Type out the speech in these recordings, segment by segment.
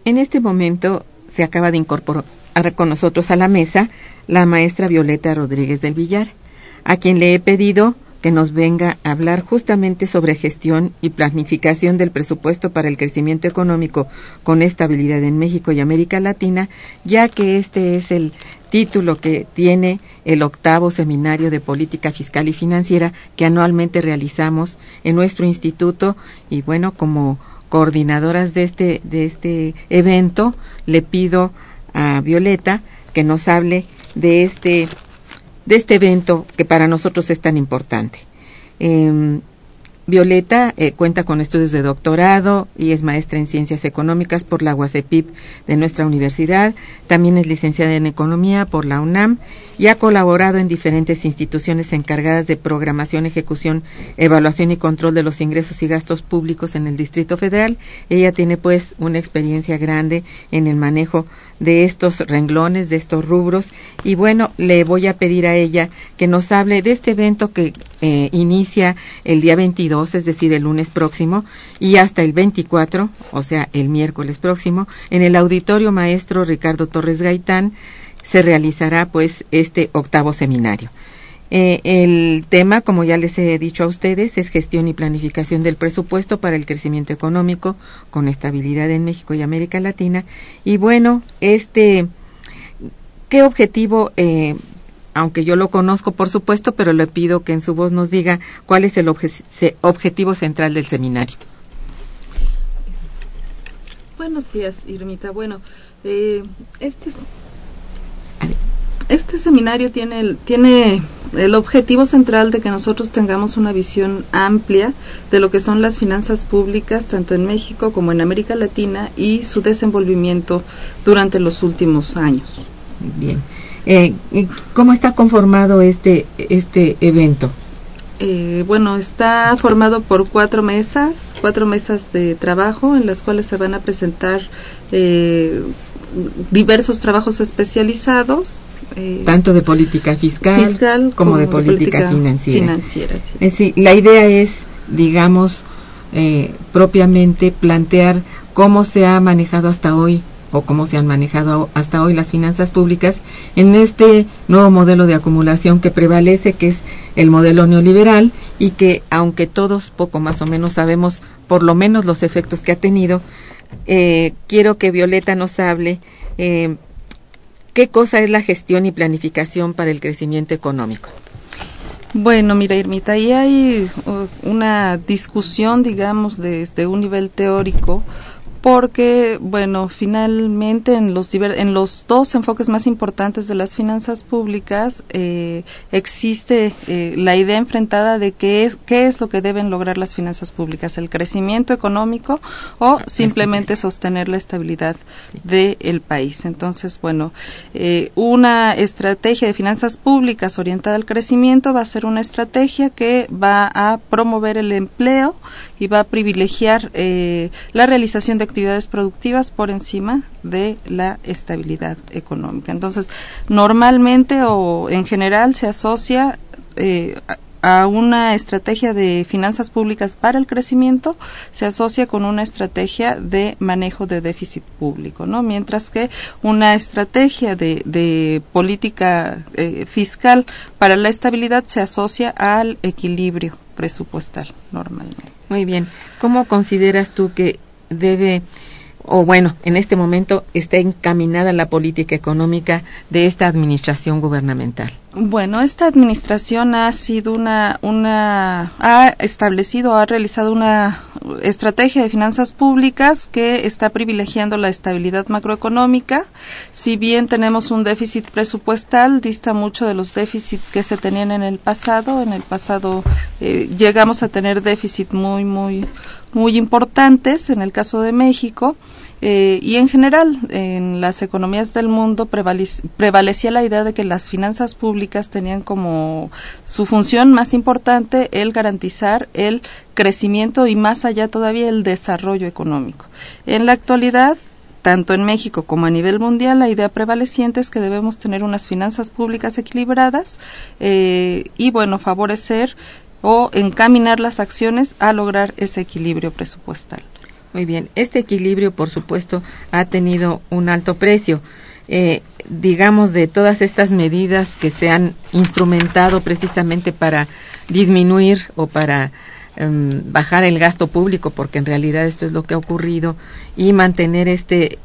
En este momento se acaba de incorporar con nosotros a la mesa la maestra Violeta Rodríguez del Villar, a quien le he pedido que nos venga a hablar justamente sobre gestión y planificación del presupuesto para el crecimiento económico con estabilidad en México y América Latina, ya que este es el título que tiene el 8º Seminario de Política Fiscal y Financiera que anualmente realizamos en nuestro instituto. Y bueno, como coordinadoras de este evento, le pido a Violeta que nos hable de este evento que para nosotros es tan importante. Violeta cuenta con estudios de doctorado y es maestra en Ciencias Económicas por la UASEPIP de nuestra universidad. También es licenciada en Economía por la UNAM y ha colaborado en diferentes instituciones encargadas de programación, ejecución, evaluación y control de los ingresos y gastos públicos en el Distrito Federal. Ella tiene pues una experiencia grande en el manejo de estos renglones, de estos rubros, y bueno, le voy a pedir a ella que nos hable de este evento que inicia el día 22, es decir, el lunes próximo, y hasta el 24, o sea, el miércoles próximo, en el Auditorio Maestro Ricardo Torres Gaitán, se realizará pues este 8º seminario. El tema, como ya les he dicho a ustedes, es gestión y planificación del presupuesto para el crecimiento económico con estabilidad en México y América Latina. Y bueno, ¿qué objetivo, aunque yo lo conozco por supuesto, pero le pido que en su voz nos diga cuál es el objetivo central del seminario? Buenos días, Irmita. Bueno, este seminario tiene el objetivo central de que nosotros tengamos una visión amplia de lo que son las finanzas públicas, tanto en México como en América Latina, y su desenvolvimiento durante los últimos años. Bien. ¿Cómo está conformado este evento? Bueno, está formado por 4 mesas de trabajo en las cuales se van a presentar diversos trabajos especializados. Tanto de política fiscal como de política financiera. Sí, la idea es, digamos, propiamente plantear cómo se ha manejado hasta hoy o cómo se han manejado hasta hoy las finanzas públicas en este nuevo modelo de acumulación que prevalece, que es el modelo neoliberal, y que aunque todos poco más o menos sabemos por lo menos los efectos que ha tenido, quiero que Violeta nos hable ¿qué cosa es la gestión y planificación para el crecimiento económico? Bueno, mira, Irmita, ahí hay una discusión, digamos, desde un nivel teórico, porque, bueno, finalmente en los 2 enfoques más importantes de las finanzas públicas existe la idea enfrentada de qué es lo que deben lograr las finanzas públicas, el crecimiento económico o simplemente sostener la estabilidad del país. Entonces, bueno, una estrategia de finanzas públicas orientada al crecimiento va a ser una estrategia que va a promover el empleo y va a privilegiar la realización de actividades productivas por encima de la estabilidad económica. Entonces, normalmente o en general se asocia a una estrategia de finanzas públicas para el crecimiento, se asocia con una estrategia de manejo de déficit público, ¿no? Mientras que una estrategia de política fiscal para la estabilidad se asocia al equilibrio presupuestal normalmente. Muy bien. ¿Cómo consideras tú que debe, o bueno, en este momento está encaminada la política económica de esta administración gubernamental? Bueno, esta administración ha realizado una estrategia de finanzas públicas que está privilegiando la estabilidad macroeconómica. Si bien tenemos un déficit presupuestal, dista mucho de los déficits que se tenían en el pasado. En el pasado llegamos a tener déficit muy importantes en el caso de México. Y en general, en las economías del mundo prevalecía la idea de que las finanzas públicas tenían como su función más importante el garantizar el crecimiento y más allá todavía el desarrollo económico. En la actualidad, tanto en México como a nivel mundial, la idea prevaleciente es que debemos tener unas finanzas públicas equilibradas y, bueno, favorecer o encaminar las acciones a lograr ese equilibrio presupuestal. Muy bien. Este equilibrio, por supuesto, ha tenido un alto precio. Digamos, de todas estas medidas que se han instrumentado precisamente para disminuir o para bajar el gasto público, porque en realidad esto es lo que ha ocurrido, y mantener este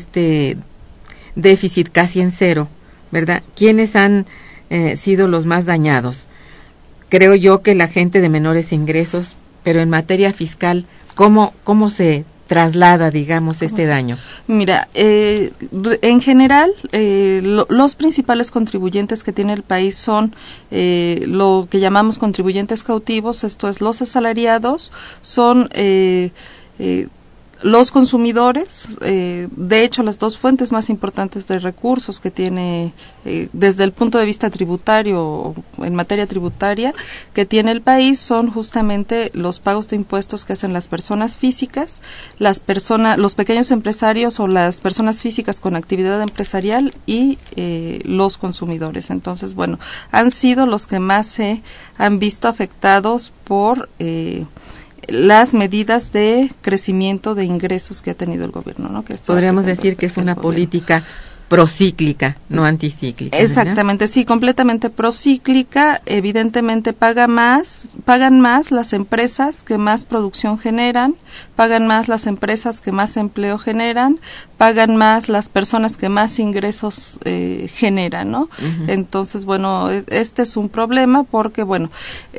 déficit casi en cero, ¿verdad? ¿Quiénes han sido los más dañados? Creo yo que la gente de menores ingresos, pero en materia fiscal, ¿cómo se traslada, digamos, este daño? Mira, en general, los principales contribuyentes que tiene el país son lo que llamamos contribuyentes cautivos, esto es, los asalariados, son los consumidores, de hecho, las dos fuentes más importantes de recursos que tiene, desde el punto de vista tributario, en materia tributaria, que tiene el país, son justamente los pagos de impuestos que hacen las personas físicas, los pequeños empresarios o las personas físicas con actividad empresarial y los consumidores. Entonces, bueno, han sido los que más se han visto afectados por las medidas de crecimiento de ingresos que ha tenido el gobierno, ¿no? Podríamos decir que es una política procíclica, no anticíclica. Exactamente, ¿verdad? Sí, completamente procíclica. Evidentemente pagan más las empresas que más producción generan, pagan más las empresas que más empleo generan, pagan más las personas que más ingresos generan, ¿no? Uh-huh. Entonces, bueno, este es un problema porque, bueno,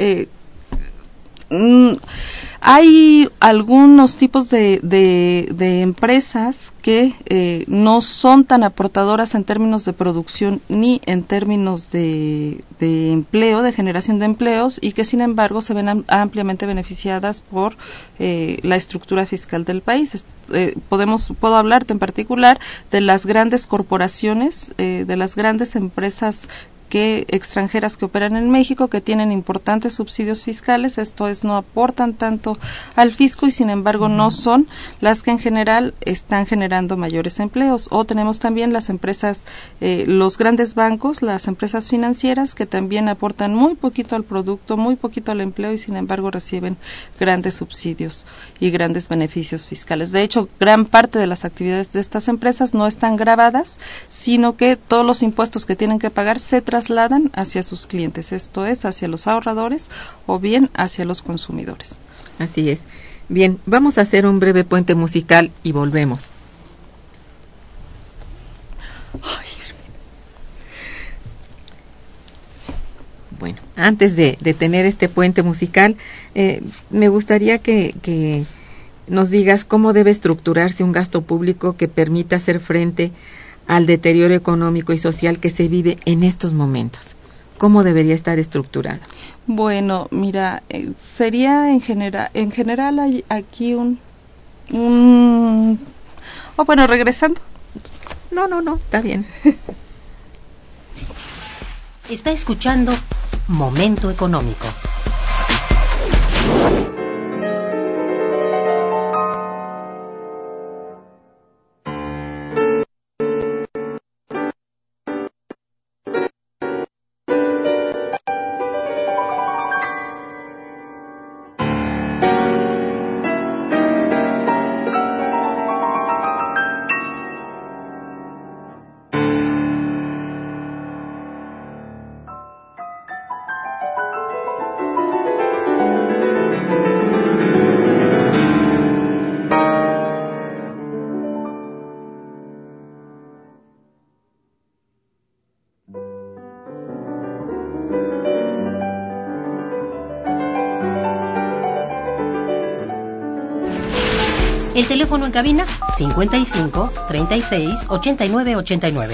hay algunos tipos de empresas que no son tan aportadoras en términos de producción ni en términos de empleo, de generación de empleos, y que sin embargo se ven ampliamente beneficiadas por la estructura fiscal del país. Puedo hablarte en particular de las grandes corporaciones, de las grandes empresas extranjeras que operan en México, que tienen importantes subsidios fiscales, esto es, no aportan tanto al fisco y sin embargo no son las que en general están generando mayores empleos. O tenemos también las empresas, los grandes bancos, las empresas financieras, que también aportan muy poquito al producto, muy poquito al empleo y sin embargo reciben grandes subsidios y grandes beneficios fiscales. De hecho, gran parte de las actividades de estas empresas no están gravadas, sino que todos los impuestos que tienen que pagar se trasladan hacia sus clientes, esto es, hacia los ahorradores o bien hacia los consumidores. Así es. Bien, vamos a hacer un breve puente musical y volvemos. Bueno, antes de tener este puente musical, me gustaría que nos digas cómo debe estructurarse un gasto público que permita hacer frente al deterioro económico y social que se vive en estos momentos. ¿Cómo debería estar estructurado? Bueno, mira, sería en general hay aquí bueno, regresando. No, está bien. Está escuchando Momento Económico. El teléfono en cabina 55 36 89 89.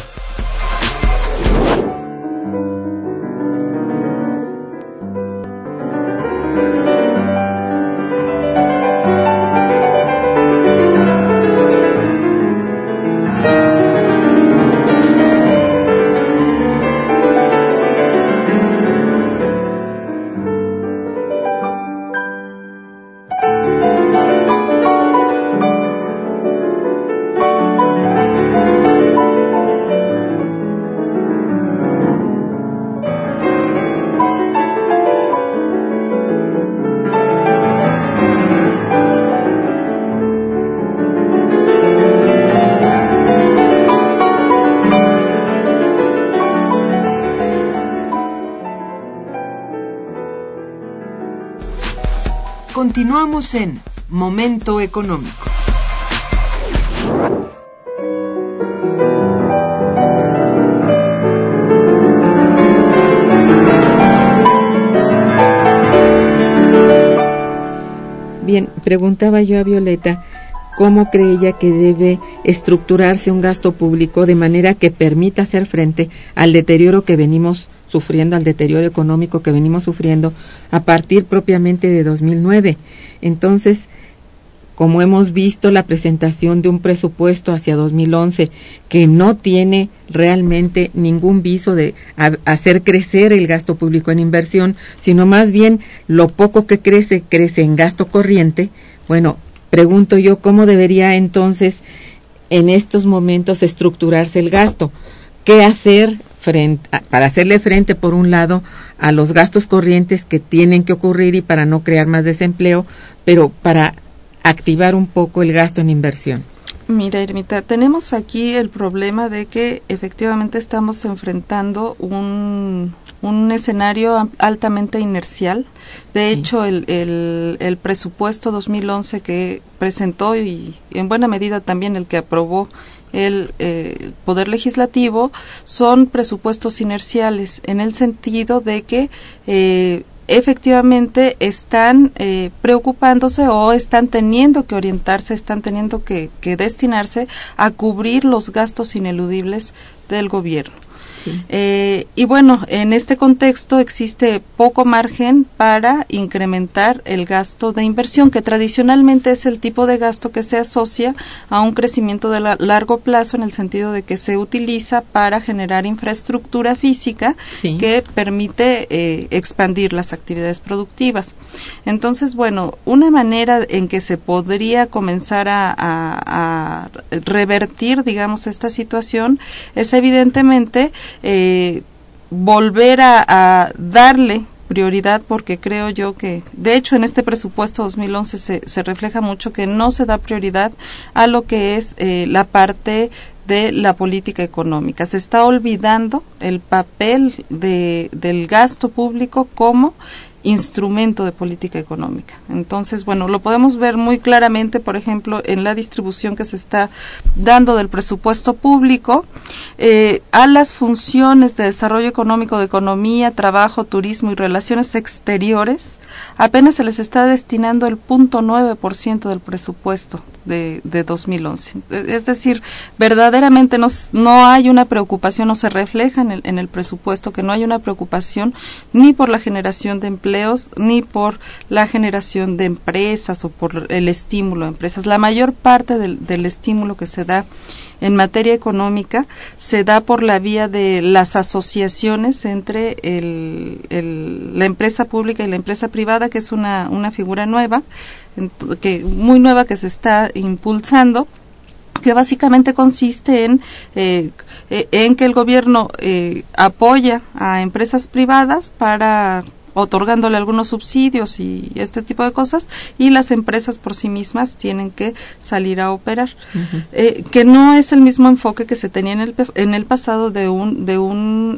Continuamos en Momento Económico. Bien, preguntaba yo a Violeta cómo cree ella que debe estructurarse un gasto público de manera que permita hacer frente al deterioro que venimos sufriendo, al deterioro económico que venimos sufriendo a partir propiamente de 2009. Entonces, como hemos visto la presentación de un presupuesto hacia 2011 que no tiene realmente ningún viso de hacer crecer el gasto público en inversión, sino más bien lo poco que crece en gasto corriente, bueno, pregunto yo cómo debería entonces en estos momentos estructurarse el gasto. ¿Qué hacer para hacerle frente, por un lado, a los gastos corrientes que tienen que ocurrir y para no crear más desempleo, pero para activar un poco el gasto en inversión? Mira, Irmita, tenemos aquí el problema de que efectivamente estamos enfrentando un escenario altamente inercial. De hecho, el presupuesto 2011 que presentó y en buena medida también el que aprobó el Poder Legislativo son presupuestos inerciales en el sentido de que efectivamente están preocupándose o están teniendo que orientarse, están teniendo que destinarse a cubrir los gastos ineludibles del gobierno. Sí. Y bueno, en este contexto existe poco margen para incrementar el gasto de inversión, que tradicionalmente es el tipo de gasto que se asocia a un crecimiento de largo plazo, en el sentido de que se utiliza para generar infraestructura física sí. que permite expandir las actividades productivas. Entonces, bueno, una manera en que se podría comenzar a revertir, digamos, esta situación es evidentemente volver a darle prioridad, porque creo yo que, de hecho, en este presupuesto 2011 se refleja mucho que no se da prioridad a lo que es la parte de la política económica. Se está olvidando el papel del gasto público como instrumento de política económica. Entonces, bueno, lo podemos ver muy claramente, por ejemplo, en la distribución que se está dando del presupuesto público a las funciones de desarrollo económico, de economía, trabajo, turismo y relaciones exteriores. Apenas se les está destinando el 0.9% del presupuesto de 2011. Es decir, verdaderamente no hay una preocupación, no se refleja en el presupuesto que no hay una preocupación ni por la generación de empleos, ni por la generación de empresas o por el estímulo a empresas. La mayor parte del estímulo que se da en materia económica se da por la vía de las asociaciones entre la empresa pública y la empresa privada, que es una figura nueva, muy nueva, que se está impulsando, que básicamente consiste en que el gobierno apoya a empresas privadas para otorgándole algunos subsidios y este tipo de cosas, y las empresas por sí mismas tienen que salir a operar. Uh-huh. Que no es el mismo enfoque que se tenía en el pasado de un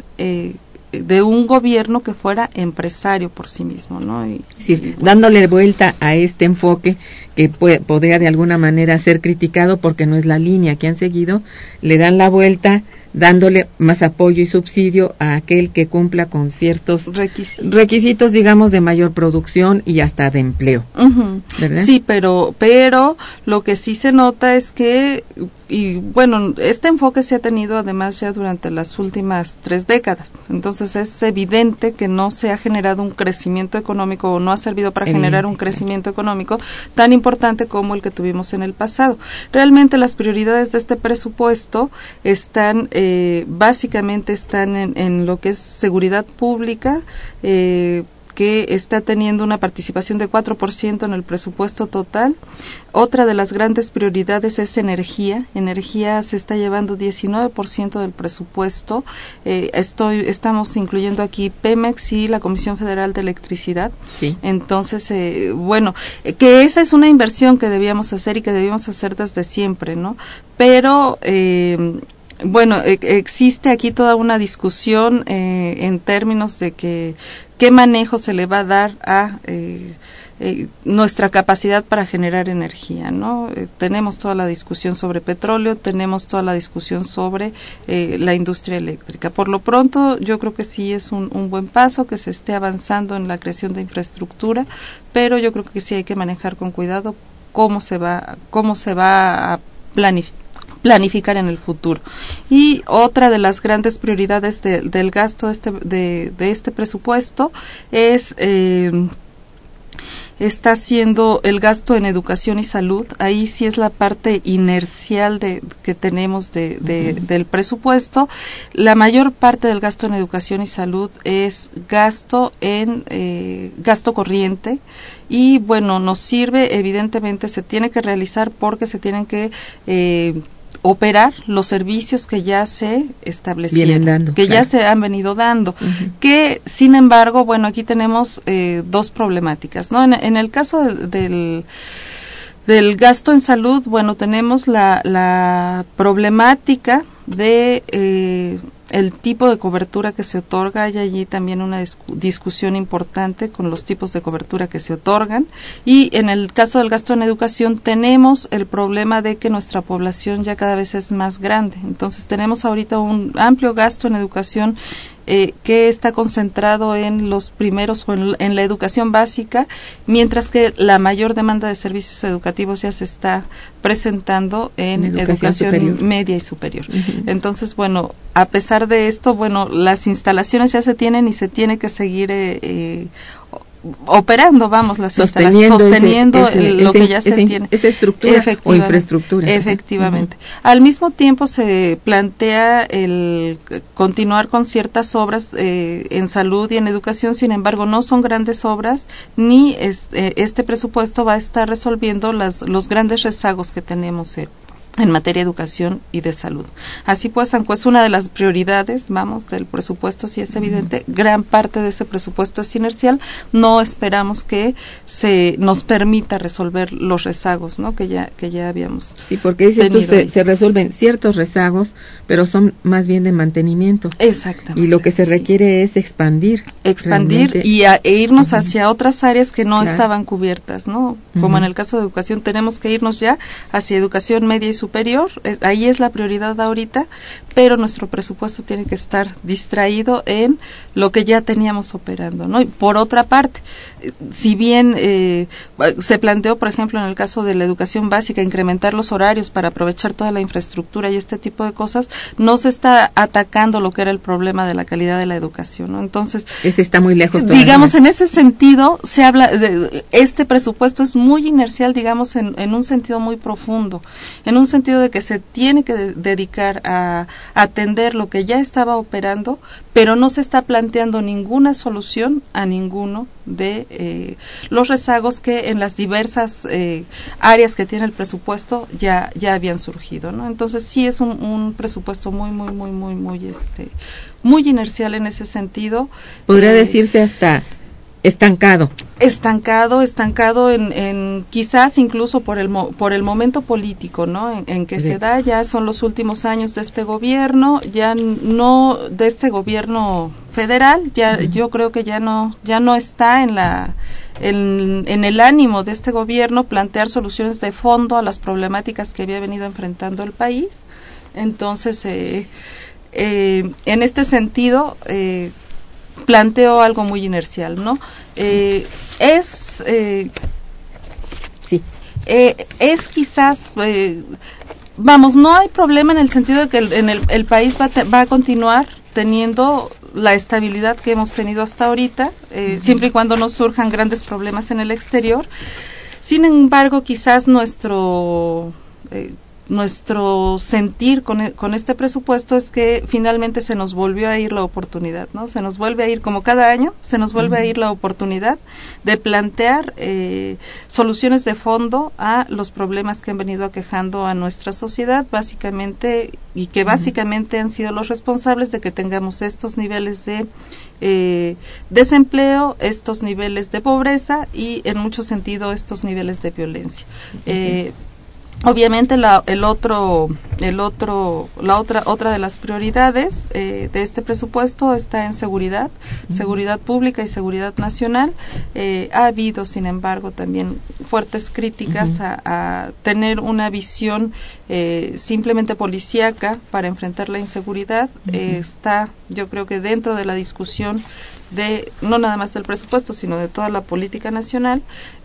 gobierno que fuera empresario por sí mismo, ¿no? Es decir, dándole vuelta a este enfoque que podría de alguna manera ser criticado porque no es la línea que han seguido, le dan la vuelta dándole más apoyo y subsidio a aquel que cumpla con ciertos requisitos, digamos, de mayor producción y hasta de empleo. Uh-huh. ¿Verdad? Sí, pero lo que sí se nota es que, y bueno, este enfoque se ha tenido además ya durante las últimas 3 décadas. Entonces es evidente que no se ha generado un crecimiento económico, o no ha servido para generar un crecimiento económico tan importante como el que tuvimos en el pasado. Realmente las prioridades de este presupuesto están básicamente están en lo que es seguridad pública, que está teniendo una participación de 4% en el presupuesto total. Otra de las grandes prioridades es energía. Energía se está llevando 19% del presupuesto. Estamos incluyendo aquí Pemex y la Comisión Federal de Electricidad. Sí. Entonces, bueno, que esa es una inversión que debíamos hacer y que debíamos hacer desde siempre, ¿no? Pero bueno, existe aquí toda una discusión en términos de qué manejo se le va a dar a nuestra capacidad para generar energía, ¿no? Tenemos toda la discusión sobre petróleo, tenemos toda la discusión sobre la industria eléctrica. Por lo pronto, yo creo que sí es un buen paso que se esté avanzando en la creación de infraestructura, pero yo creo que sí hay que manejar con cuidado cómo se va a planificar en el futuro. Y otra de las grandes prioridades del gasto de este presupuesto está siendo el gasto en educación y salud. Ahí sí es la parte inercial que tenemos del presupuesto. La mayor parte del gasto en educación y salud es gasto corriente, y bueno, nos sirve, evidentemente se tiene que realizar porque se tienen que operar los servicios que ya se establecieron, ya se han venido dando, que sin embargo, bueno, aquí tenemos dos problemáticas, ¿no? En el caso del gasto en salud, bueno, tenemos la problemática de el tipo de cobertura que se otorga. Hay allí también una discusión importante con los tipos de cobertura que se otorgan, y en el caso del gasto en educación tenemos el problema de que nuestra población ya cada vez es más grande. Entonces tenemos ahorita un amplio gasto en educación que está concentrado en los primeros o en la educación básica, mientras que la mayor demanda de servicios educativos ya se está presentando en educación media y superior. Entonces, bueno, a pesar de esto, bueno, las instalaciones ya se tienen y se tiene que seguir operando, vamos, sosteniendo lo que ya se tiene. Esa estructura o infraestructura. Efectivamente. Al mismo tiempo se plantea el continuar con ciertas obras en salud y en educación, sin embargo no son grandes obras, ni este presupuesto va a estar resolviendo los grandes rezagos que tenemos en materia de educación y de salud. Así pues, aunque es una de las prioridades, vamos, del presupuesto, sí es evidente, gran parte de ese presupuesto es inercial, no esperamos que se nos permita resolver los rezagos, ¿no?, que ya habíamos. Sí, porque dices tú, se resuelven ciertos rezagos, pero son más bien de mantenimiento. Exactamente. Y lo que se requiere es expandir y irnos hacia otras áreas que no estaban cubiertas, ¿no? Como en el caso de educación, tenemos que irnos ya hacia educación media y superior, ahí es la prioridad ahorita, pero nuestro presupuesto tiene que estar distraído en lo que ya teníamos operando, ¿no? Y por otra parte, si bien se planteó, por ejemplo, en el caso de la educación básica, incrementar los horarios para aprovechar toda la infraestructura y este tipo de cosas, no se está atacando lo que era el problema de la calidad de la educación, ¿no? Entonces, ese está muy lejos todavía. Digamos, en ese sentido, se habla este presupuesto es muy inercial, digamos, en un sentido muy profundo, en un sentido de que se tiene que dedicar a atender lo que ya estaba operando, pero no se está planteando ninguna solución a ninguno de los rezagos que en las diversas áreas que tiene el presupuesto ya habían surgido, ¿no? Entonces sí es un presupuesto muy inercial en ese sentido. Podría decirse hasta estancado en quizás incluso por el momento político, ¿no? En que se da, ya son los últimos años de este gobierno, ya no de este gobierno federal, ya yo creo que ya no está en el ánimo de este gobierno plantear soluciones de fondo a las problemáticas que había venido enfrentando el país. Entonces, en este sentido, planteo algo muy inercial, ¿no? Es quizás, vamos, no hay problema en el sentido de que el país va a continuar teniendo la estabilidad que hemos tenido hasta ahorita, siempre y cuando no surjan grandes problemas en el exterior. Sin embargo, quizás nuestro sentir con este presupuesto es que finalmente se nos volvió a ir la oportunidad, ¿no? Se nos vuelve a ir, como cada año, se nos vuelve a ir la oportunidad de plantear soluciones de fondo a los problemas que han venido aquejando a nuestra sociedad, básicamente, y que básicamente han sido los responsables de que tengamos estos niveles de desempleo, estos niveles de pobreza y, en mucho sentido, estos niveles de violencia. Obviamente otra de las prioridades de este presupuesto está en seguridad pública y seguridad nacional. Ha habido, sin embargo, también fuertes críticas a tener una visión simplemente policíaca para enfrentar la inseguridad. Está, yo creo que dentro de la discusión de no nada más del presupuesto, sino de toda la política nacional.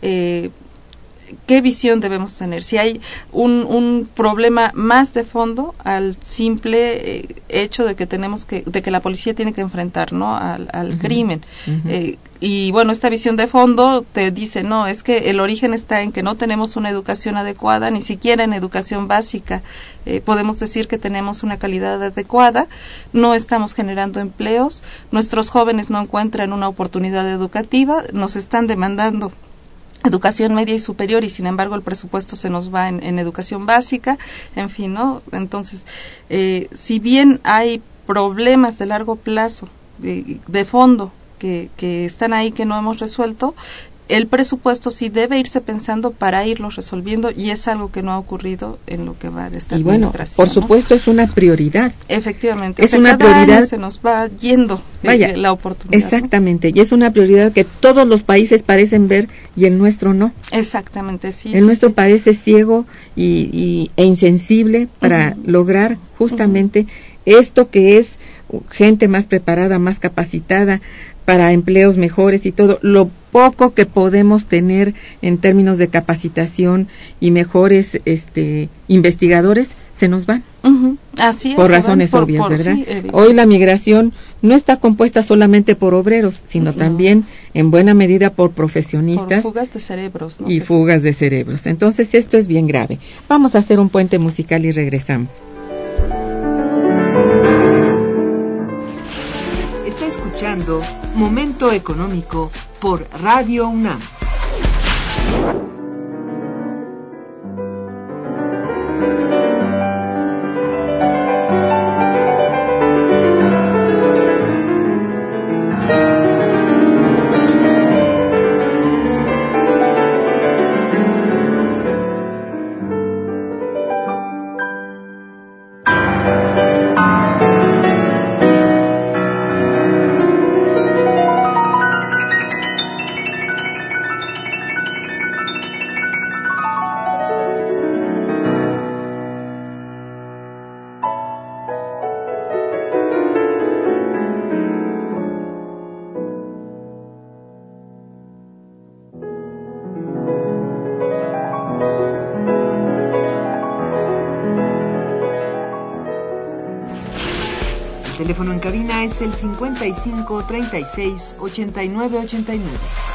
¿Qué visión debemos tener? Si hay un problema más de fondo al simple hecho de que la policía tiene que enfrentar, ¿no?, al crimen. Y bueno, esta visión de fondo te dice, no, es que el origen está en que no tenemos una educación adecuada, ni siquiera en educación básica podemos decir que tenemos una calidad adecuada, no estamos generando empleos, nuestros jóvenes no encuentran una oportunidad educativa, nos están demandando educación media y superior, y sin embargo el presupuesto se nos va en educación básica, en fin, ¿no? Entonces, si bien hay problemas de largo plazo, de fondo, que están ahí, que no hemos resuelto, el presupuesto sí debe irse pensando para irlos resolviendo, y es algo que no ha ocurrido en lo que va de esta administración. Bueno, por supuesto, ¿no? Es una prioridad. Efectivamente. Es una prioridad. Se nos va yendo la oportunidad. Exactamente, ¿no? Y es una prioridad que todos los países parecen ver y el nuestro no. Exactamente, sí. El nuestro parece ciego e insensible para lograr justamente esto que es gente más preparada, más capacitada, para empleos mejores y todo. Lo poco que podemos tener en términos de capacitación y mejores investigadores se nos van. Así es, por razones obvias, ¿verdad? Sí, hoy la migración no está compuesta solamente por obreros, sino también en buena medida por profesionistas. Por fugas de cerebros, ¿no? Y fugas de cerebros. Entonces esto es bien grave. Vamos a hacer un puente musical y regresamos. Está escuchando Momento Económico por Radio UNAM. El teléfono en cabina es el 55 36 89 89.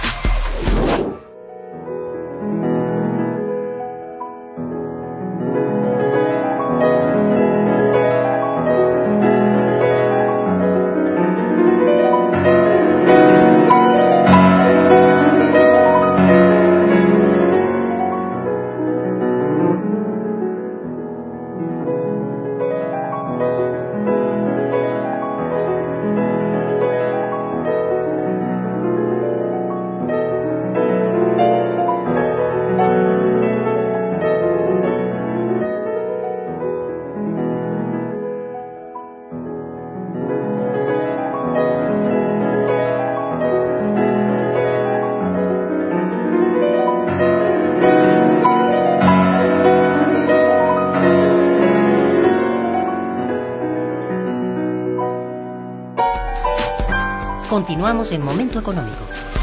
Continuamos en Momento Económico.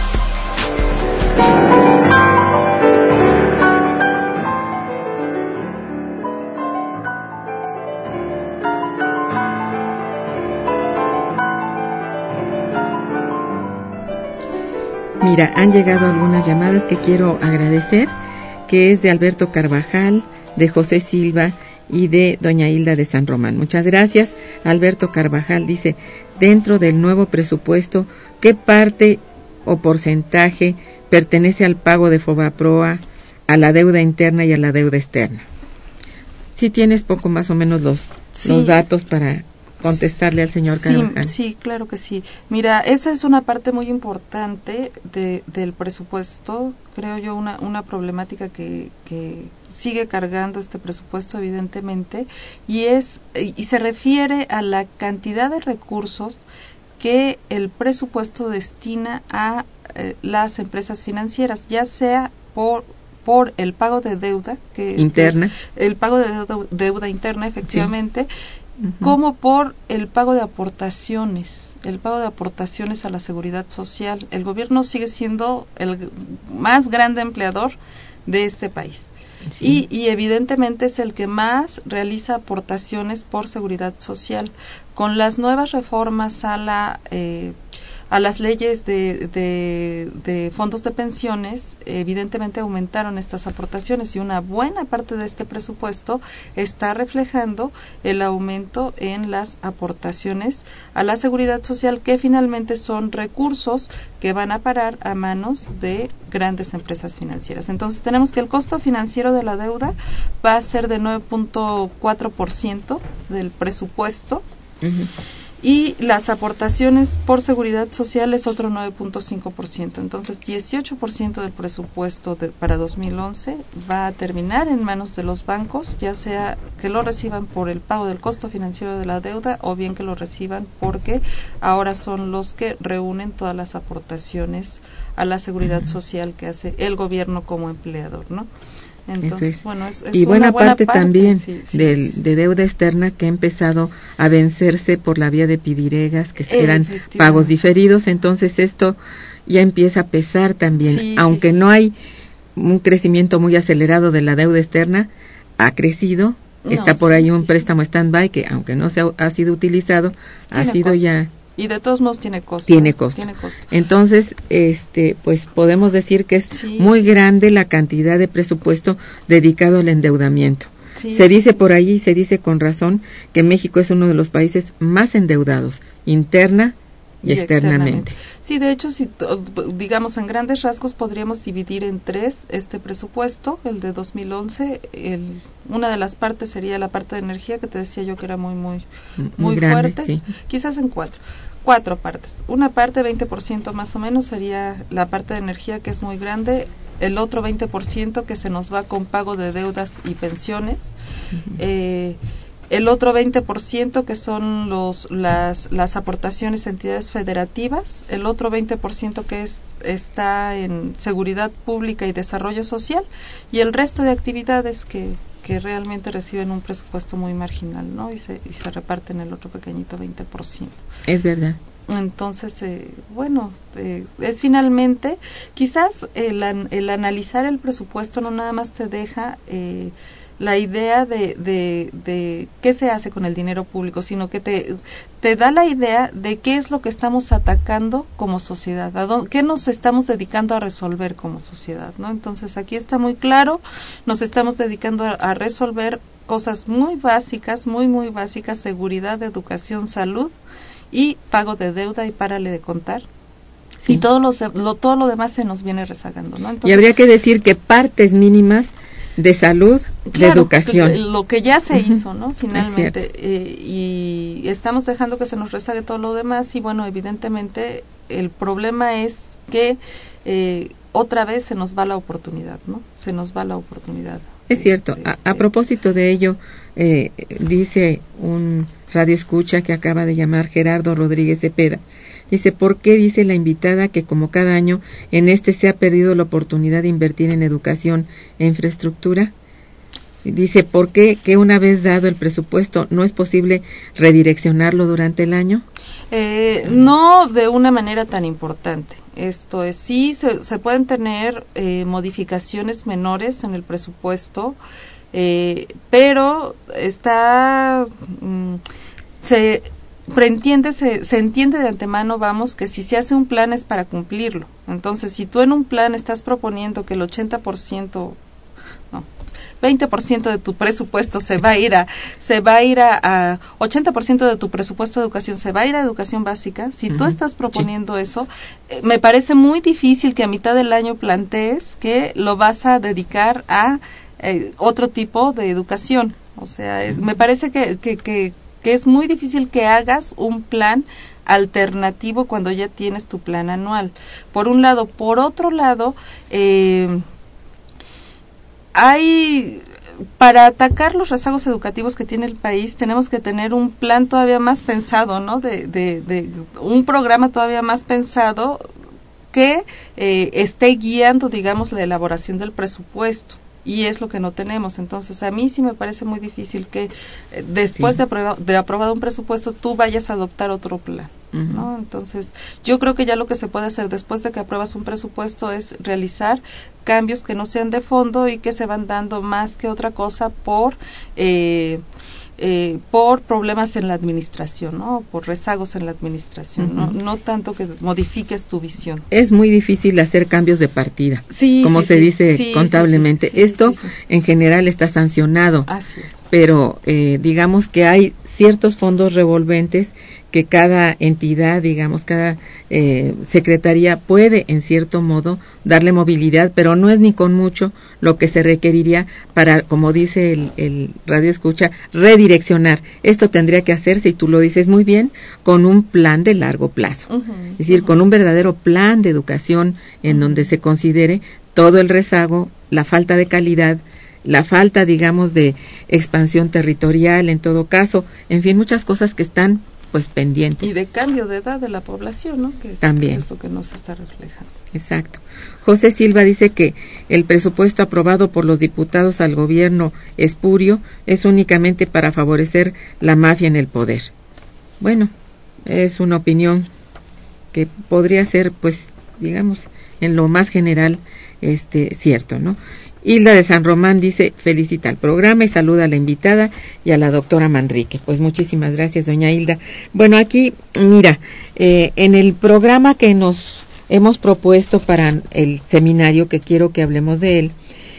Mira, han llegado algunas llamadas que quiero agradecer, que es de Alberto Carvajal, de José Silva y de doña Hilda de San Román. Muchas gracias. Alberto Carvajal dice: dentro del nuevo presupuesto, ¿qué parte o porcentaje pertenece al pago de Fobaproa, a la deuda interna y a la deuda externa? Si tienes poco más o menos los datos para contestarle al señor Carvajal. Sí, claro que sí. Mira, esa es una parte muy importante del presupuesto. Creo yo una problemática que sigue cargando este presupuesto, evidentemente, y se refiere a la cantidad de recursos que el presupuesto destina a las empresas financieras, ya sea por el pago de deuda interna, el pago de deuda interna, efectivamente, sí. Como por el pago de aportaciones a la seguridad social. El gobierno sigue siendo el más grande empleador de este país. Sí. Y evidentemente es el que más realiza aportaciones por seguridad social. Con las nuevas reformas a las leyes de fondos de pensiones, evidentemente aumentaron estas aportaciones, y una buena parte de este presupuesto está reflejando el aumento en las aportaciones a la seguridad social, que finalmente son recursos que van a parar a manos de grandes empresas financieras. Entonces tenemos que el costo financiero de la deuda va a ser de 9.4% del presupuesto. Uh-huh. Y las aportaciones por seguridad social es otro 9.5%. Entonces, 18% del presupuesto para 2011 va a terminar en manos de los bancos, ya sea que lo reciban por el pago del costo financiero de la deuda, o bien que lo reciban porque ahora son los que reúnen todas las aportaciones a la seguridad social que hace el gobierno como empleador, ¿no? Entonces, bueno, es y buena parte también de deuda externa que ha empezado a vencerse por la vía de pidiregas, que eran pagos diferidos. Entonces esto ya empieza a pesar también, aunque no hay un crecimiento muy acelerado de la deuda externa, ha crecido. Está por ahí un préstamo stand-by que, aunque no ha sido utilizado, ha sido costo. Ya... Y de todos modos tiene costo. Tiene costo. Entonces, pues podemos decir que es muy grande la cantidad de presupuesto dedicado al endeudamiento. Se dice por allí, se dice con razón, que México es uno de los países más endeudados, interna y externamente. Sí, de hecho, si digamos en grandes rasgos podríamos dividir en tres este presupuesto, el de 2011. Una de las partes sería la parte de energía, que te decía yo que era muy grande, fuerte, sí. Quizás en cuatro partes. Una parte, 20% más o menos, sería la parte de energía, que es muy grande. El otro 20% que se nos va con pago de deudas y pensiones. Uh-huh. El otro 20% que son las aportaciones a entidades federativas, el otro 20% que está en seguridad pública y desarrollo social, y el resto de actividades que realmente reciben un presupuesto muy marginal, ¿no? Y se reparten el otro pequeñito 20%. Es verdad. Entonces, es finalmente, quizás el analizar el presupuesto no nada más te deja la idea de qué se hace con el dinero público, sino que te da la idea de qué es lo que estamos atacando como sociedad, qué nos estamos dedicando a resolver como sociedad, ¿no? Entonces aquí está muy claro, nos estamos dedicando a resolver cosas muy básicas, muy básicas: seguridad, educación, salud y pago de deuda, y párale de contar. Sí. Y todo lo demás se nos viene rezagando, ¿no? Entonces, y habría que decir que partes mínimas de salud, claro, de educación, lo que ya se hizo, ¿no? Finalmente, y estamos dejando que se nos rezague todo lo demás. Y bueno, evidentemente el problema es que otra vez se nos va la oportunidad, ¿no? Se nos va la oportunidad. Es cierto. A propósito de ello, dice un radioescucha que acaba de llamar, Gerardo Rodríguez Cepeda. Dice, ¿por qué dice la invitada que como cada año en se ha perdido la oportunidad de invertir en educación e infraestructura? Dice, ¿por qué que una vez dado el presupuesto no es posible redireccionarlo durante el año? No de una manera tan importante. Esto es, sí, se pueden tener modificaciones menores en el presupuesto, pero se entiende de antemano, que si se hace un plan es para cumplirlo. Entonces, si tú en un plan estás proponiendo que el 20% de tu presupuesto se va a ir a 80% de tu presupuesto de educación se va a ir a educación básica. Si tú estás proponiendo eso, me parece muy difícil que a mitad del año plantees que lo vas a dedicar a otro tipo de educación. O sea, me parece que que es muy difícil que hagas un plan alternativo cuando ya tienes tu plan anual. Por un lado. Por otro lado, para atacar los rezagos educativos que tiene el país, tenemos que tener un plan todavía más pensado, ¿no? De un programa todavía más pensado que esté guiando, digamos, la elaboración del presupuesto. Y es lo que no tenemos. Entonces, a mí sí me parece muy difícil que después de aprobado un presupuesto tú vayas a adoptar otro plan, ¿no? Entonces, yo creo que ya lo que se puede hacer después de que apruebas un presupuesto es realizar cambios que no sean de fondo y que se van dando más que otra cosa por problemas en la administración, ¿no? Por rezagos en la administración, no tanto que modifiques tu visión. Es muy difícil hacer cambios de partida, como se dice contablemente. Esto en general está sancionado. Así es. Pero digamos que hay ciertos fondos revolventes que cada entidad, digamos, cada secretaría puede, en cierto modo, darle movilidad, pero no es ni con mucho lo que se requeriría para, como dice el radio escucha, redireccionar. Esto tendría que hacerse, y tú lo dices muy bien, con un plan de largo plazo. Es decir, con un verdadero plan de educación en donde se considere todo el rezago, la falta de calidad, la falta, digamos, de expansión territorial en todo caso, en fin, muchas cosas que están pues pendientes. Y de cambio de edad de la población, ¿no? Que también. Es lo que no se está reflejando. Exacto. José Silva dice que el presupuesto aprobado por los diputados al gobierno espurio es únicamente para favorecer la mafia en el poder. Bueno, es una opinión que podría ser, pues, digamos, en lo más general, cierto, ¿no? Hilda de San Román dice, felicita al programa y saluda a la invitada y a la doctora Manrique. Pues muchísimas gracias, doña Hilda. Bueno, aquí, mira, en el programa que nos hemos propuesto para el seminario, que quiero que hablemos de él,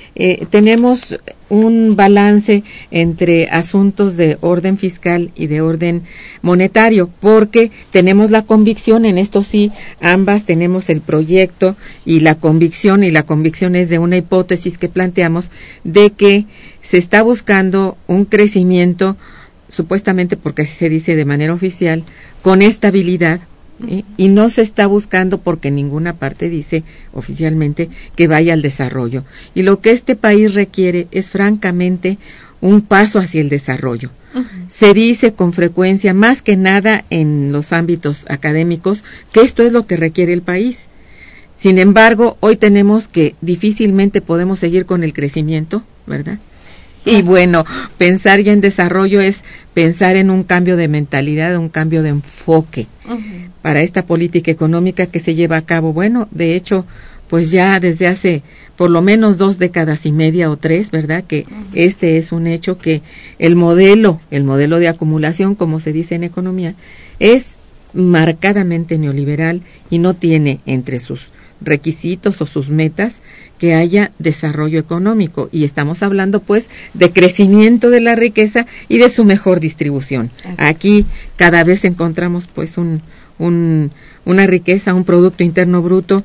tenemos un balance entre asuntos de orden fiscal y de orden monetario, porque tenemos la convicción, en esto sí, ambas tenemos el proyecto y la convicción es de una hipótesis que planteamos de que se está buscando un crecimiento, supuestamente porque así se dice de manera oficial, con estabilidad, y no se está buscando, porque ninguna parte dice oficialmente que vaya al desarrollo. Y lo que este país requiere es francamente un paso hacia el desarrollo. Se dice con frecuencia, más que nada en los ámbitos académicos, que esto es lo que requiere el país. Sin embargo, hoy tenemos que difícilmente podemos seguir con el crecimiento, ¿verdad? Y bueno, pensar ya en desarrollo es pensar en un cambio de mentalidad, un cambio de enfoque para esta política económica que se lleva a cabo. Bueno, de hecho, pues ya desde hace por lo menos 2 décadas y media o 3, ¿verdad? Que este es un hecho, que el modelo de acumulación, como se dice en economía, es marcadamente neoliberal y no tiene entre sus requisitos o sus metas que haya desarrollo económico, y estamos hablando pues de crecimiento de la riqueza y de su mejor distribución. Aquí cada vez encontramos pues una riqueza, un producto interno bruto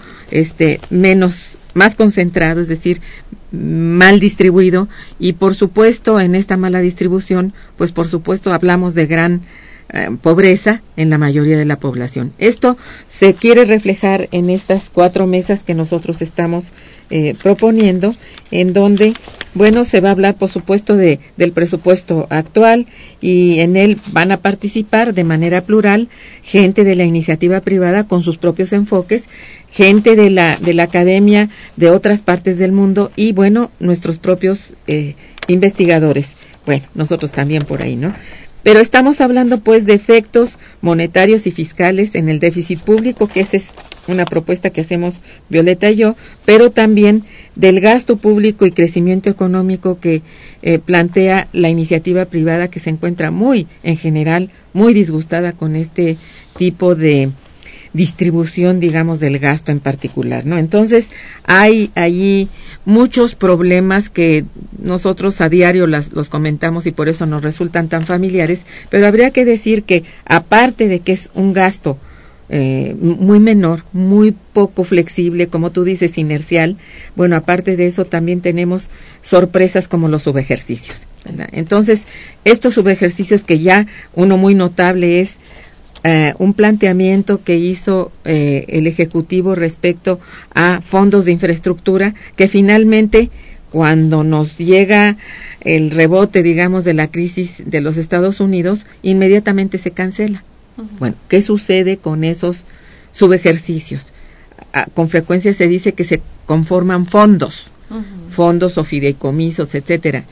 más concentrado, es decir, mal distribuido, y por supuesto en esta mala distribución, pues por supuesto hablamos de gran pobreza en la mayoría de la población. Esto se quiere reflejar en estas 4 mesas que nosotros estamos proponiendo, en donde, bueno, se va a hablar por supuesto del presupuesto actual, y en él van a participar de manera plural gente de la iniciativa privada con sus propios enfoques, gente de la academia de otras partes del mundo, y bueno, nuestros propios investigadores. Bueno, nosotros también por ahí, ¿no? Pero estamos hablando pues de efectos monetarios y fiscales en el déficit público, que esa es una propuesta que hacemos Violeta y yo, pero también del gasto público y crecimiento económico que plantea la iniciativa privada, que se encuentra en general, muy disgustada con este tipo de distribución, digamos, del gasto en particular, ¿no? Entonces, hay allí muchos problemas que nosotros a diario los comentamos y por eso nos resultan tan familiares, pero habría que decir que, aparte de que es un gasto muy menor, muy poco flexible, como tú dices, inercial. Bueno, aparte de eso también tenemos sorpresas como los subejercicios, ¿verdad? Entonces, estos subejercicios, que ya uno muy notable es un planteamiento que hizo el Ejecutivo respecto a fondos de infraestructura, que finalmente, cuando nos llega el rebote, digamos, de la crisis de los Estados Unidos, inmediatamente se cancela. Bueno, ¿qué sucede con esos subejercicios? Con frecuencia se dice que se conforman fondos, fondos o fideicomisos, etcétera.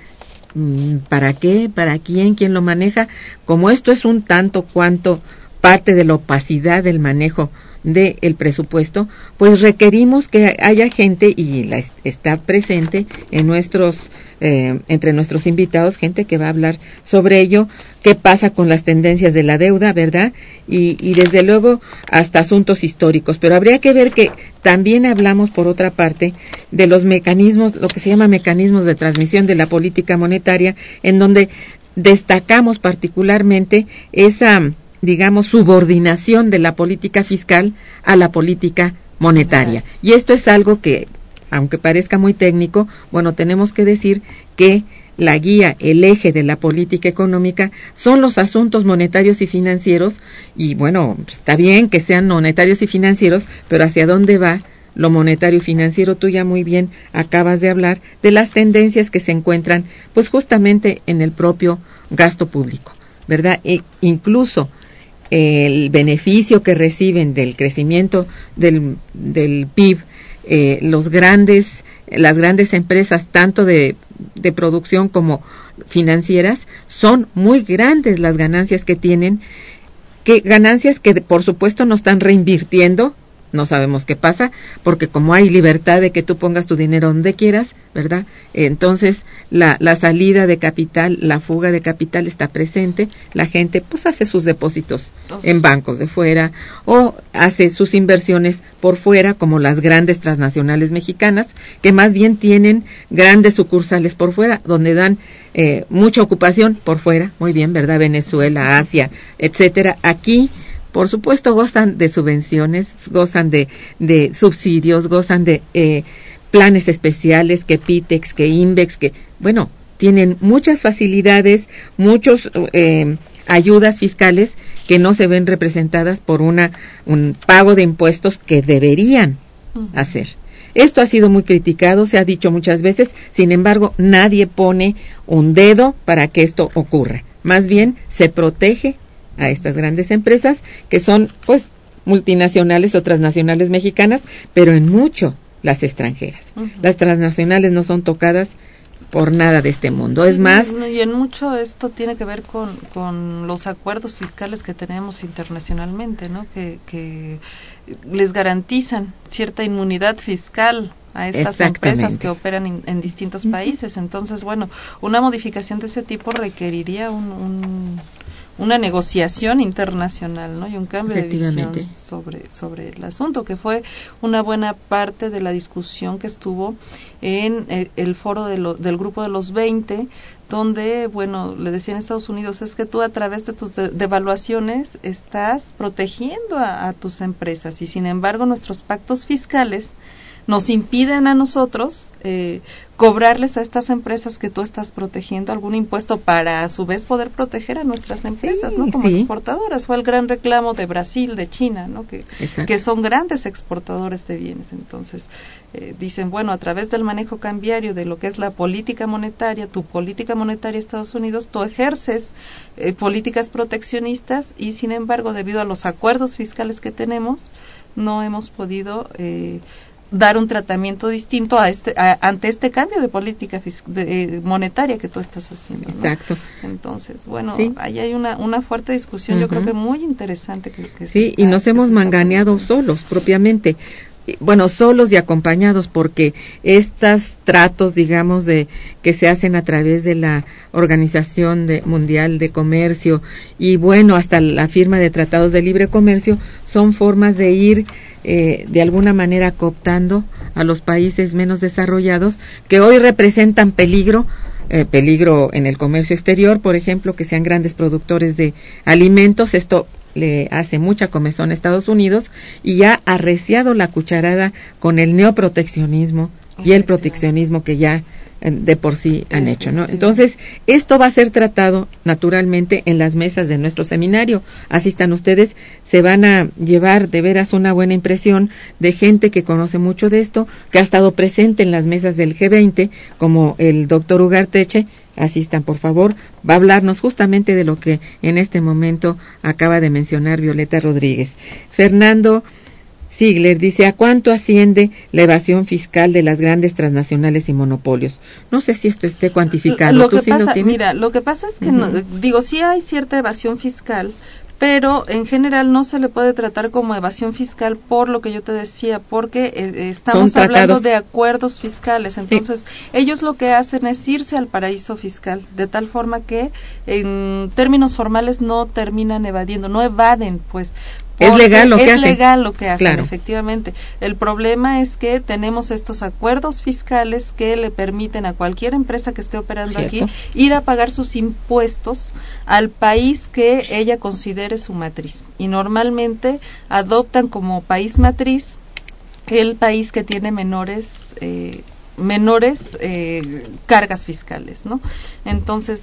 ¿Para qué? ¿Para quién? ¿Quién lo maneja? Como esto es un tanto cuanto parte de la opacidad del manejo del presupuesto, pues requerimos que haya gente, y está presente en entre nuestros invitados, gente que va a hablar sobre ello, qué pasa con las tendencias de la deuda, ¿verdad? Y desde luego hasta asuntos históricos, pero habría que ver que también hablamos, por otra parte, de los mecanismos, lo que se llama mecanismos de transmisión de la política monetaria, en donde destacamos particularmente esa, digamos, subordinación de la política fiscal a la política monetaria. Y esto es algo que, aunque parezca muy técnico, bueno, tenemos que decir que la guía, el eje de la política económica son los asuntos monetarios y financieros, y bueno, está bien que sean monetarios y financieros, pero ¿hacia dónde va lo monetario y financiero? Tú ya muy bien acabas de hablar de las tendencias que se encuentran, pues justamente en el propio gasto público, ¿verdad? Incluso el beneficio que reciben del crecimiento del PIB, las grandes empresas, tanto de producción como financieras, son muy grandes las ganancias que tienen, ganancias que por supuesto no están reinvirtiendo. No sabemos qué pasa, porque como hay libertad de que tú pongas tu dinero donde quieras, ¿verdad? Entonces, la salida de capital, la fuga de capital está presente. La gente pues hace sus depósitos en bancos de fuera, o hace sus inversiones por fuera, como las grandes transnacionales mexicanas, que más bien tienen grandes sucursales por fuera, donde dan mucha ocupación por fuera. Muy bien, ¿verdad? Venezuela, Asia, etcétera. Aquí, por supuesto, gozan de subvenciones, gozan de subsidios, gozan de planes especiales, que Pitex, que Invex, que, bueno, tienen muchas facilidades, muchos ayudas fiscales que no se ven representadas por un pago de impuestos que deberían hacer. Esto ha sido muy criticado, se ha dicho muchas veces, sin embargo, nadie pone un dedo para que esto ocurra. Más bien, se protege a estas grandes empresas, que son pues multinacionales o transnacionales mexicanas, pero en mucho las extranjeras. Las transnacionales no son tocadas por nada de este mundo. Es más, y en mucho esto tiene que ver con los acuerdos fiscales que tenemos internacionalmente, ¿no? Que les garantizan cierta inmunidad fiscal a estas empresas que operan en distintos países. Entonces, bueno, una modificación de ese tipo requeriría una negociación internacional, ¿no? Y un cambio de visión sobre el asunto, que fue una buena parte de la discusión que estuvo en el foro del grupo de los 20, donde, bueno, le decían a Estados Unidos, es que tú a través de tus devaluaciones estás protegiendo a tus empresas, y sin embargo nuestros pactos fiscales nos impiden a nosotros cobrarles a estas empresas que tú estás protegiendo algún impuesto para a su vez poder proteger a nuestras empresas, ¿no? Como exportadoras. Fue el gran reclamo de Brasil, de China, ¿no? Que son grandes exportadores de bienes. Entonces, dicen, bueno, a través del manejo cambiario de lo que es la política monetaria, tu política monetaria Estados Unidos, tú ejerces políticas proteccionistas, y sin embargo, debido a los acuerdos fiscales que tenemos, no hemos podido dar un tratamiento distinto ante este cambio de política monetaria que tú estás haciendo, ¿no? Exacto. Entonces, bueno, ahí hay una fuerte discusión, yo creo que muy interesante. Y nos hemos manganeado solos, propiamente. Bueno, solos y acompañados, porque estos tratos, digamos, que se hacen a través de la Organización Mundial de Comercio, y bueno, hasta la firma de tratados de libre comercio, son formas de ir de alguna manera cooptando a los países menos desarrollados, que hoy representan peligro en el comercio exterior, por ejemplo, que sean grandes productores de alimentos. Esto le hace mucha comezón a Estados Unidos y ha arreciado la cucharada con el neoproteccionismo y el proteccionismo que ya de por sí han hecho, ¿no? Entonces, esto va a ser tratado naturalmente en las mesas de nuestro seminario. Asistan ustedes, se van a llevar de veras una buena impresión de gente que conoce mucho de esto, que ha estado presente en las mesas del G20, como el doctor Ugarteche. Asistan, por favor, va a hablarnos justamente de lo que en este momento acaba de mencionar Violeta Rodríguez. Fernando Ziegler dice, ¿a cuánto asciende la evasión fiscal de las grandes transnacionales y monopolios? No sé si esto esté cuantificado. Lo que pasa es que, sí hay cierta evasión fiscal, pero en general no se le puede tratar como evasión fiscal por lo que yo te decía, porque estamos hablando de acuerdos fiscales. Entonces, ellos lo que hacen es irse al paraíso fiscal, de tal forma que en términos formales no terminan evadiendo, no evaden, pues. Es legal lo que hacen. Es legal lo que hacen, claro. Efectivamente. El problema es que tenemos estos acuerdos fiscales que le permiten a cualquier empresa que esté operando aquí ir a pagar sus impuestos al país que ella considere su matriz. Y normalmente adoptan como país matriz el país que tiene menores cargas fiscales, ¿no? Entonces,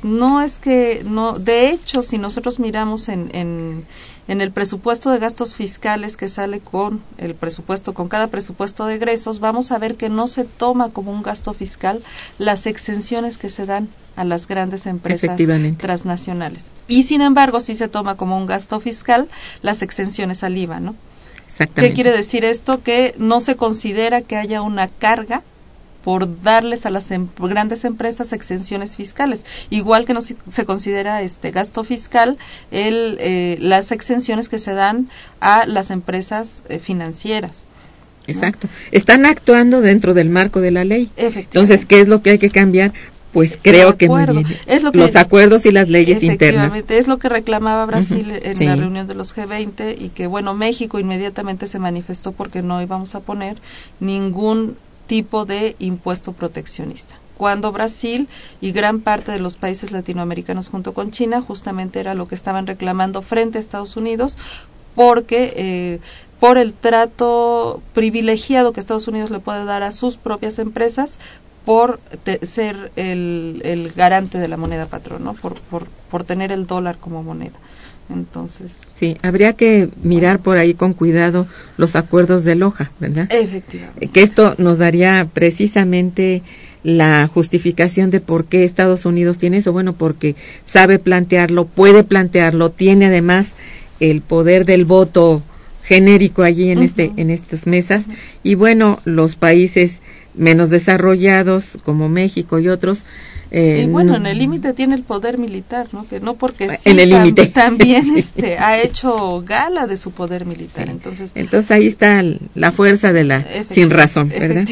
de hecho, si nosotros miramos en el presupuesto de gastos fiscales que sale con cada presupuesto de egresos, vamos a ver que no se toma como un gasto fiscal las exenciones que se dan a las grandes empresas transnacionales. Y sin embargo, sí se toma como un gasto fiscal las exenciones al IVA, ¿no? Exactamente. ¿Qué quiere decir esto? Que no se considera que haya una carga por darles a las grandes empresas exenciones fiscales, igual que no se considera gasto fiscal las exenciones que se dan a las empresas financieras. Exacto. Están actuando dentro del marco de la ley. Entonces, ¿qué es lo que hay que cambiar? Pues creo que muy bien. Los acuerdos y las leyes internas. Es lo que reclamaba Brasil en la reunión de los G20 y que, México inmediatamente se manifestó porque no íbamos a poner ningún tipo de impuesto proteccionista. Cuando Brasil y gran parte de los países latinoamericanos junto con China justamente era lo que estaban reclamando frente a Estados Unidos porque por el trato privilegiado que Estados Unidos le puede dar a sus propias empresas por ser el garante de la moneda patrón, ¿no? Por tener el dólar como moneda. Entonces, sí, habría que mirar por ahí con cuidado los acuerdos de Loja, ¿verdad? Efectivamente. Que esto nos daría precisamente la justificación de por qué Estados Unidos tiene eso. Bueno, porque sabe plantearlo, puede plantearlo, tiene además el poder del voto genérico allí en en estas mesas. Y los países menos desarrollados como México y otros en el límite tiene el poder militar, ¿no? Que no porque sí, en el límite también ha hecho gala de su poder militar. Entonces ahí está la fuerza de la sin razón, ¿verdad?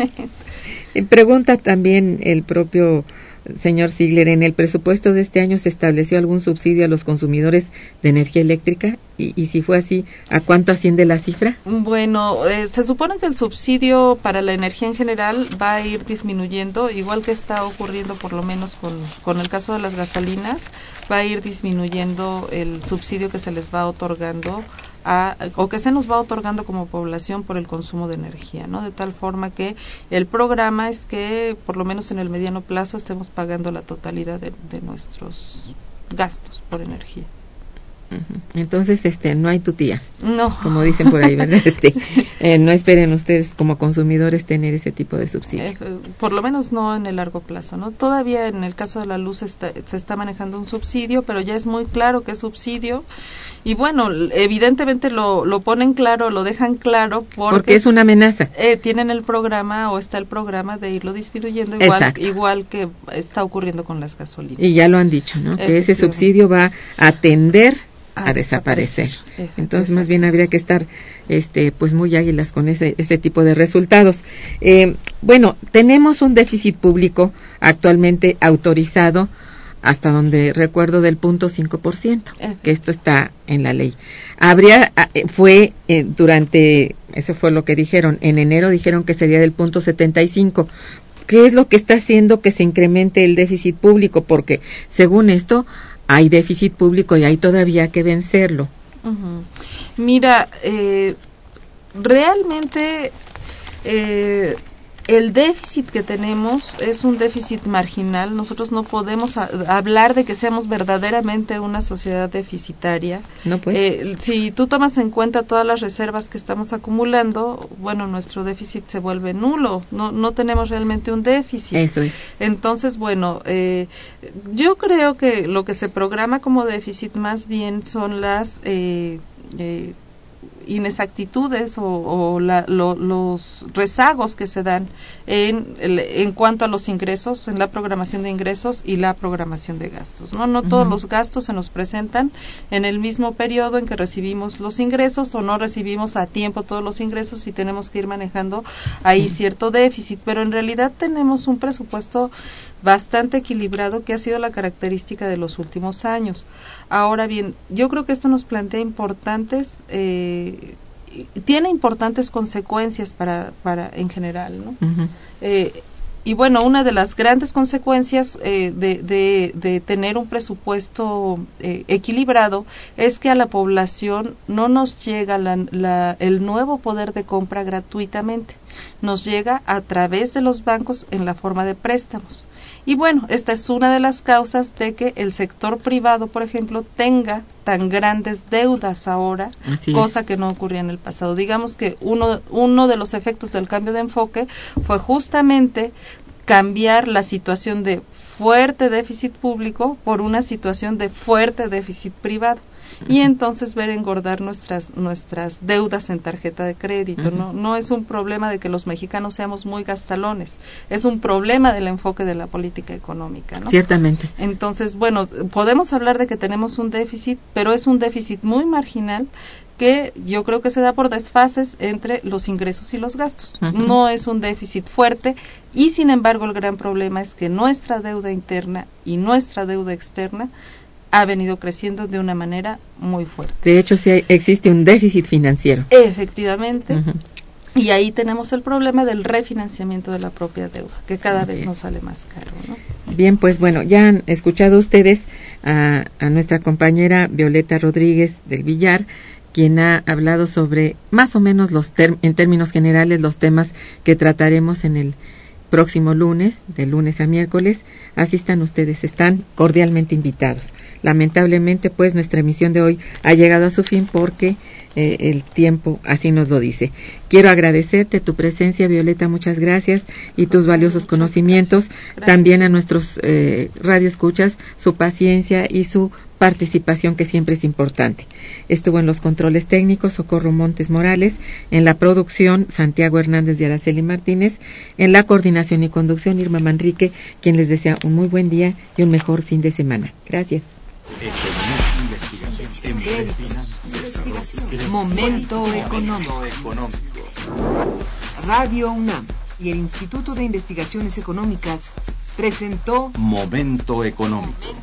Pregunta también el propio señor Ziegler, ¿en el presupuesto de este año se estableció algún subsidio a los consumidores de energía eléctrica? Y si fue así, ¿a cuánto asciende la cifra? Se supone que el subsidio para la energía en general va a ir disminuyendo, igual que está ocurriendo por lo menos con el caso de las gasolinas, va a ir disminuyendo el subsidio que se les va otorgando o que se nos va otorgando como población por el consumo de energía, ¿no? De tal forma que el programa es que por lo menos en el mediano plazo estemos pagando la totalidad de nuestros gastos por energía. Entonces, no hay tutía. No. Como dicen por ahí, ¿verdad? No esperen ustedes como consumidores tener ese tipo de subsidio. Por lo menos no en el largo plazo, ¿no? Todavía en el caso de la luz se está manejando un subsidio, pero ya es muy claro que es subsidio. Y evidentemente lo ponen claro, lo dejan claro porque es una amenaza. Tienen el programa o está el programa de irlo disminuyendo igual que está ocurriendo con las gasolinas. Y ya lo han dicho, ¿no? Que ese subsidio va a tender a desaparecer. Entonces, más bien habría que estar muy águilas con ese tipo de resultados. Tenemos un déficit público actualmente autorizado hasta donde recuerdo del 0.5%, que esto está en la ley. Eso fue lo que dijeron, en enero dijeron que sería del 0.75%. ¿Qué es lo que está haciendo que se incremente el déficit público? Porque según esto hay déficit público y hay todavía que vencerlo. Uh-huh. Mira, realmente el déficit que tenemos es un déficit marginal. Nosotros no podemos hablar de que seamos verdaderamente una sociedad deficitaria. No, pues. Si tú tomas en cuenta todas las reservas que estamos acumulando, bueno, nuestro déficit se vuelve nulo. No tenemos realmente un déficit. Eso es. Entonces, bueno, yo creo que lo que se programa como déficit más bien son las inexactitudes o los rezagos que se dan en cuanto a los ingresos, en la programación de ingresos y la programación de gastos. No todos los gastos se nos presentan en el mismo periodo en que recibimos los ingresos, o no recibimos a tiempo todos los ingresos y tenemos que ir manejando ahí cierto déficit, pero en realidad tenemos un presupuesto bastante equilibrado, que ha sido la característica de los últimos años. Ahora bien, yo creo que esto nos plantea tiene importantes consecuencias para en general, ¿no? Y bueno, una de las grandes consecuencias de tener un presupuesto equilibrado es que a la población no nos llega el nuevo poder de compra gratuitamente, nos llega a través de los bancos en la forma de préstamos. Y bueno, esta es una de las causas de que el sector privado, por ejemplo, tenga tan grandes deudas ahora, cosa que no ocurría en el pasado. Digamos que uno de los efectos del cambio de enfoque fue justamente cambiar la situación de fuerte déficit público por una situación de fuerte déficit privado. Y entonces ver engordar nuestras deudas en tarjeta de crédito. No es un problema de que los mexicanos seamos muy gastalones, es un problema del enfoque de la política económica, ¿no? Ciertamente. Entonces, bueno, podemos hablar de que tenemos un déficit, pero es un déficit muy marginal, que yo creo que se da por desfases entre los ingresos y los gastos. No es un déficit fuerte, y sin embargo el gran problema es que nuestra deuda interna y nuestra deuda externa ha venido creciendo de una manera muy fuerte. De hecho, sí existe un déficit financiero. Efectivamente. Y ahí tenemos el problema del refinanciamiento de la propia deuda, que cada vez nos sale más caro, ¿no? Bien, pues bueno, ya han escuchado ustedes a nuestra compañera Violeta Rodríguez del Villar, quien ha hablado sobre más o menos en términos generales los temas que trataremos en el próximo lunes, de lunes a miércoles. Asistan ustedes, están cordialmente invitados. Lamentablemente, pues, nuestra emisión de hoy ha llegado a su fin porque el tiempo así nos lo dice. Quiero agradecerte tu presencia, Violeta, muchas gracias, y tus valiosos conocimientos. Gracias. También a nuestros radioescuchas, su paciencia y su participación, que siempre es importante. Estuvo en los controles técnicos Socorro Montes Morales, en la producción Santiago Hernández y Araceli Martínez, en la coordinación y conducción Irma Manrique, quien les desea un muy buen día y un mejor fin de semana. Gracias. Momento económico. Radio UNAM y el Instituto de Investigaciones Económicas presentó Momento Económico.